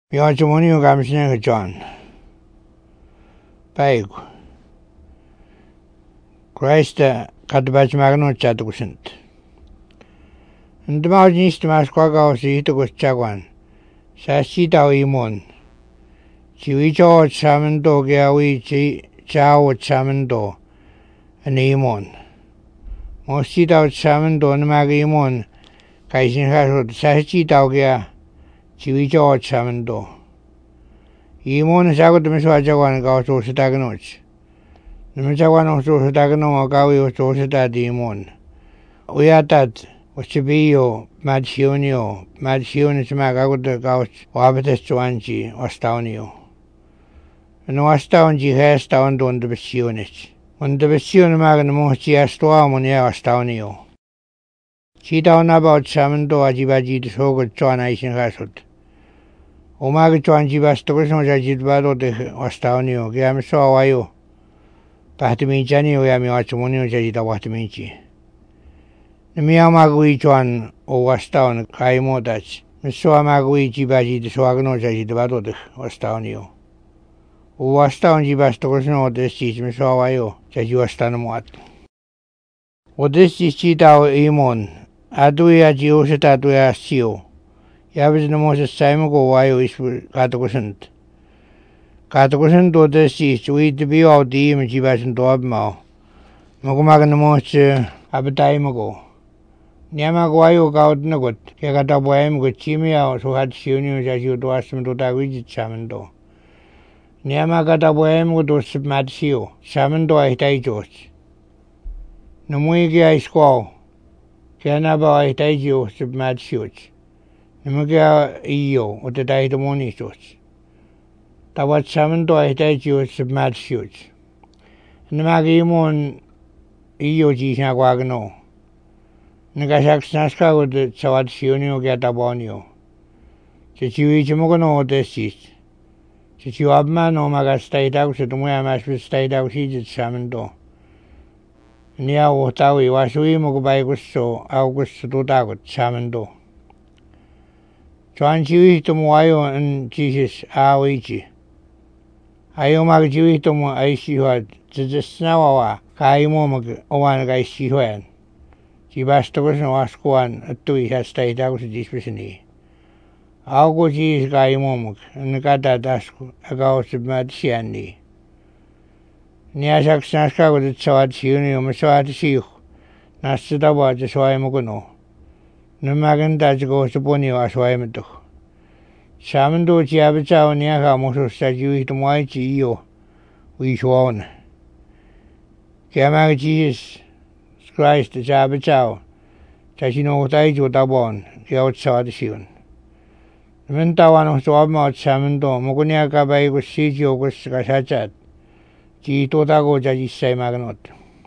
Miachamonio Gamsnega John. Paig. Christa Katabach Magno Chatukusint. And the mountains to Masquaga si Hitogus Chagwan. Sasita Imon. Chiwicho Chamendo Gawi Chao Chamendo and Imon. Mosita Chamendo and Magimon. Kaisin Hasod Sasita Gea. Chiwicho Chamendo. Imon is out to Miss Wajawan go to Sitaganoch. The Misawan also Sitagano Gawi to Sita Imon. We are that was to be your Madsionio Magago the Gauch, Wabates Chuanchi, Ostaunio. And Ostaunji has down on the Bessionich. When the Bession Maganamochi Astuamonia Ostaunio. She down about Samando Ajibaji to Sogo Chuan Ison Hasut. Omaga Chuanji Bastorismo Jajibado de Ostaunio, Giamso Ayo. Pahtimichani, Yami Achamonio Jajita Watimichi. The Miamagui Chuan o Wastown, Kaimo Dutch. Misso Magui Jibaji the Swagano Jajibado de Ostaunio. O Wastown Jibastosno, this is Misso Ayo, Jajuastanamot. O this is Chitao Imon. Aduia Gioseta Dua Sio. Yabis the most Simogo Wayo is Catocusant. Catocusant or this is we to be out the image Jibas and Dobmao. Mogomagan the most Abataimogo. Nyamaguayo Gaud Nugot, Yagataboem with Chimia, who had Sunius as you do ask him to David Chamando. Nyamagataboem would do Submatsio, Chamando I Taijos. Namuigi I squaw. Canaba I Taijos Submatsios. Namuga Io, or the Daidamonisos. Tawat Chamando I Taijos Submatsios. Namagimon Io Gisnagwagano. Nagasak Snaska with the Sawat Sionio Gatabonio. Chichiwichimogono desis. Chichiwabman o Magastay out at the way I must be stayed out heated Samando. Nia Wotawi was we Mogobaigusto, August to Dagot, Samando. Chuan Chiwitum Wayo and Jesus Awichi. Ayomag Chiwitum Aishi had to the Snawa, Kaimomag, Oanagai Shihuan. Jibastogos no Asquan, a tui has stayed out of this vicinity. Augo Gis Gaimomuk, and Gata Dasku, a ghost of Mad Siani. Niasak Snaska with its sword Sunio, Maswat Siu, Nastadawa, the Swaimogono. No Magan Daj goes to Bonio as Waimeto. Samando Chiabichao Niaka Mosso Staju to Moichi Io, we sworn. Kiamag Jesus. Christ the Jabachao, Tachino Taijo Dabon, the outside the Shion. The Mentawan of Swabma Samando, Mogunia Gabai was Sigio was Gasachat, G. Totago Jaji Say Magnot.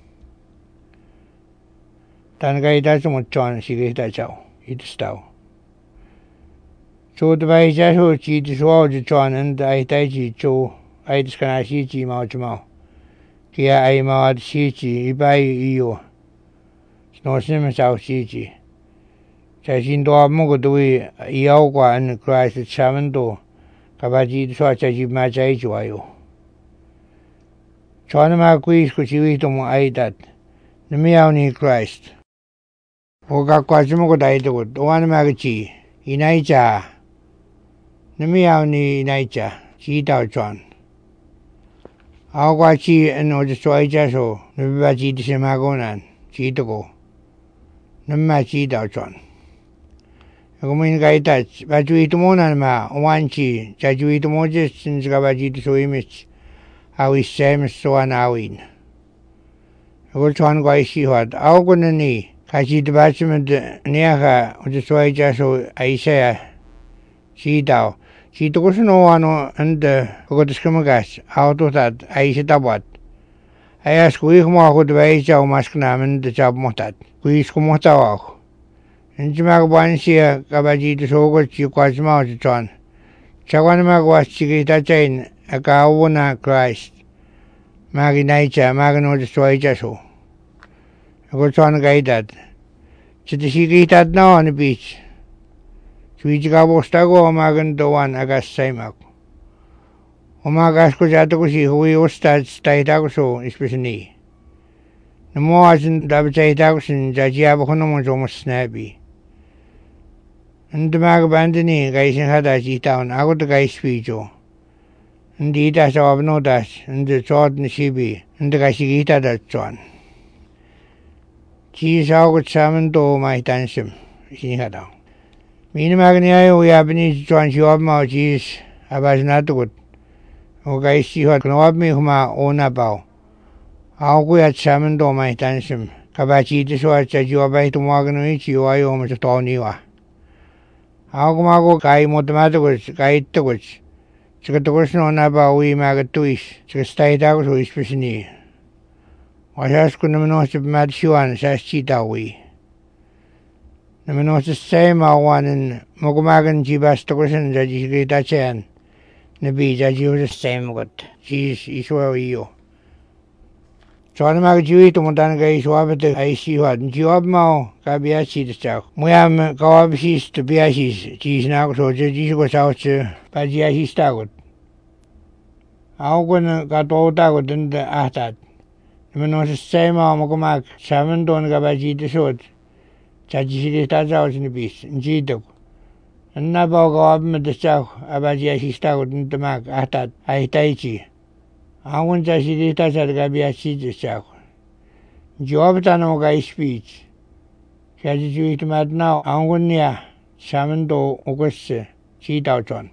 Tangai Dachon John, she gave that chow, it stow. So the Vajaho, G. the Sword John and I Taiji Joe, I discanashi G. Maujamo. Kia I mad Shichi, Ibai Io. No Simmons out Siji. Chachindo Mogodui, Iauga and Christ at Samando, Kabaji, such as you match Ajuayo. Chonama quiz could you eat on my that. The Miauni Christ. Oga Quasimogo died with one magachi, Inaija. The Miauni Inaija, Chita John. Augachi and no destroy Jaso, the Baji de Semagonan, Chitogo. Namachi Dauchon. A woman guy touch, but you eat monama, one chi, Jaju eat mojes since Gabaji to image. How is Sam so an awin. A good one guy she had, Augunani, Kachi the Batchment near her, or the soy jaso, I say, she dow. She took no one and got the scumagash out of that, I said about. I asked we more good ways of Maskanam and the job motat. We skumotawak. And Jimagwansia, Gabaji to Sogo, Chiquasmau, John. Chawanamag was Chigita Chain, a Gawuna Christ. Magi Nature, Magano destroy Jaso. A good son guide that. Chitishigita now on the beach. Suichikavustago omagan doan agassaimak. Omagasku jatukusi hui ustad staitakusu ispesini. Namoasin dabitaitakusin jajiabakunamun jomusnabi. Ndamaga bandini gaisin hada jitaun agud gaispijo. Ndi ita sawabnodas ndi chod nishibi ndi gaisigi da chuan. Chi sawagut samando maitansim sin hada. Minimagniayo yabni chuan shiwabmao chis abajnatugut. O gaisi hot knawabmi huma ona bao. Auguyat samando maitansim. Kabachi diswa chajiwabai tumagnu ichi wayo machutoniwa. Agumago kai motamatagus kai tugus. Chikatugus no naba ui magatuis. Chikastaitagus uispesini. Wasasku namanosip madshiwan saschita ui. Namanosip sayma wanin mogumagan jibastagusin jajishigita chayan. Nabi jajihus saymagut. Jis iswa iyo. Chuan jiwi tumutan gai swabata aisiwad. Jiwab mao kabiachi dachak. Muyam kawabishis to biashis. Jis nakuso jajishigo sauchi pajiashis tagut. Augun kato tagut dinda ahtat. Namanosip sayma mogumak samandon kabaji disod. Jajishigita sauchi nabis. Njiduk. Nabao kawabima dachak abajiashis tagut dinda mak ahtat aitaichi. Aun jashirita sarga biachi dachak. Jawab tanong ga speech. Shajijuit madnao aun niya samando ugusse chitao chon.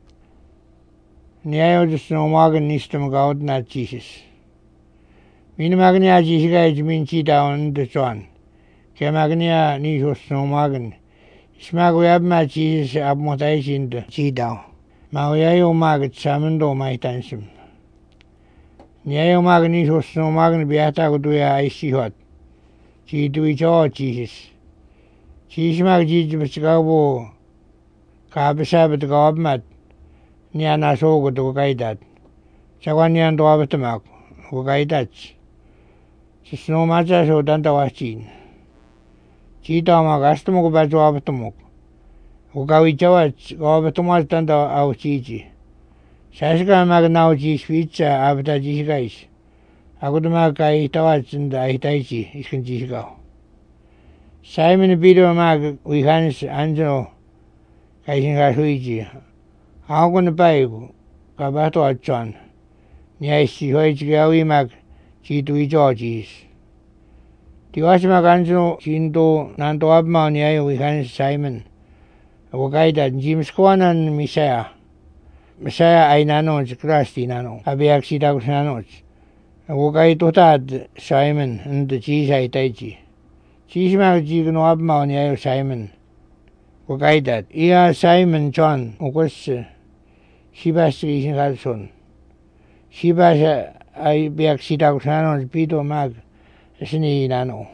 Niyayo jisno magan nistam gaud na Jesus. Minimagnia jisga ijmin chitao nda chon. Kya magnia nishosno magan. Ismaguyab ma Jesus abmotai chinda chitao. Mauyayo magat samando maitansim. Niyayo magni sosno magni biata kuduya aisihot. Chidui cho Jesus. Jesus mag Jesus bichikabo kabisabat gawabmat. Niya nasogo to kaidat. Chakwan niyan doabatamak. Kaidat. Sosno macha so dantawachin. Chita magasto mo kubato abatumok. Kukawichawat gawabatumas danta au chichi. Sasika magnao jis pizza abata jisgais. Agudama kai tawatsinda aitaichi iskan jisgao. Simon Peter mag wihans anjo kaisinga suiji. Agun paigu kabato atchan. Niaisi hoichigawi mag chitui jojis. Tiwasima kanjo chinto nanto abma niayo wihans Simon. Wakaida James Kwanan Misaya. Saya ay nanoj Christi nano abiak sitagus nanoj. Wakay tutad Simon and cheese ay taichi. Cheese mag jigno abmao niyayo Simon. Wakay dat. Iya Simon John ukos sibas isin kalson. Sibas ay biak sitagus nanoj pito mag sini nano.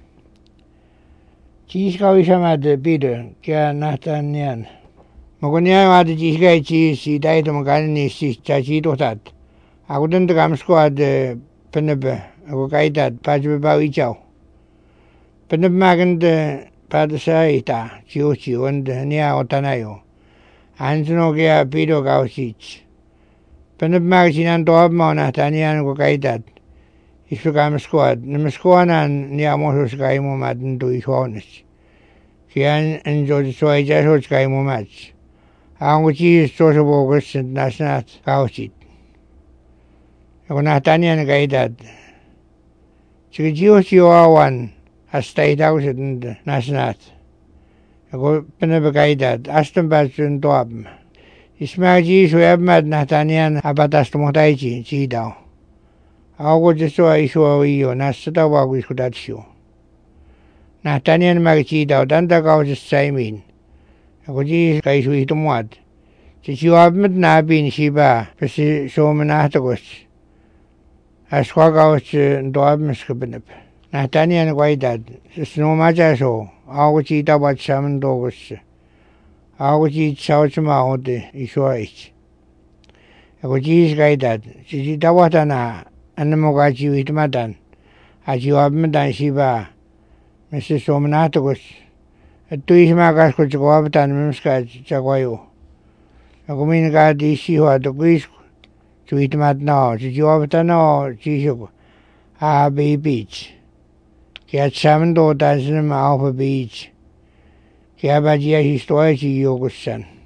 Cheese kawisamad pito kaya nahtan niyan. Mogonya wad jisgai chi si dai to magani si chachi to tat. Aku den de gamsko ad penebe aku kaitat pajbe bawi chau. Penebe magan de padasai ta chiuchi und nia otanayo. Anjno gea pido gausich. Penebe magajinan to abma na tanian ko kaitat. Isu gamsko ad namaskoanan nia mosus kaimo madin to ishonis. Kian enjo soy jasoj kaimo match. Ang uchi sosa bogus nasnat kausit. Ako natanya na kaidad. Sige jiyo siwawan hasta itausit nasnat. Ako pinabakaidad. Aston batsun toab. Isma ji suyab mad natanya na abatas tumotaichi chidaw. Ako jiswa iswa iyo nasata wagu iskudatsyo. Natanya na magchidaw danda kausit saimin. Ako ji kaisu hitumuad. Si siwabmat nabin siba pasi somanahtagus. Aswagaus doabmas kabinap. Natanya na kwaidad. Snomaja so. Ako ji tabat samandogus. Ako ji sautsama hote iswaich. Ako ji kaidad. Si tawatana anamogaji hitmatan. Asiwabmatan siba. Masi somanahtagus. tuismaakas ko apetan memska chaguayo. Ako minka di siwa to kuis tuitmat no si apetan no chisuk a beach. Kaya samen do tasin ma auf beach. Kaya bajia historia si yogusan.